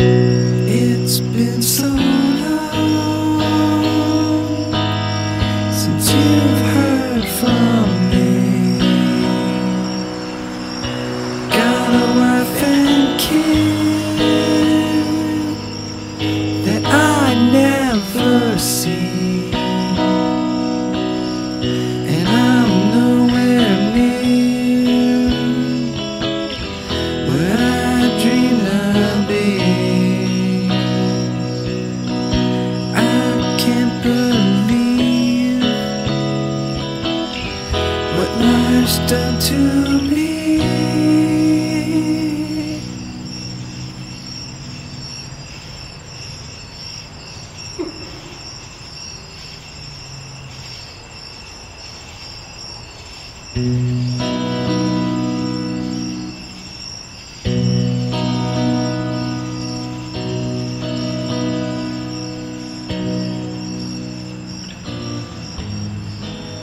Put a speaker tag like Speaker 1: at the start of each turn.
Speaker 1: It's been so long since you've heard from me. Got a wife and kid that I never see, and I'm nowhere near where I dreamed I'd be. I can't believe what life's done to me.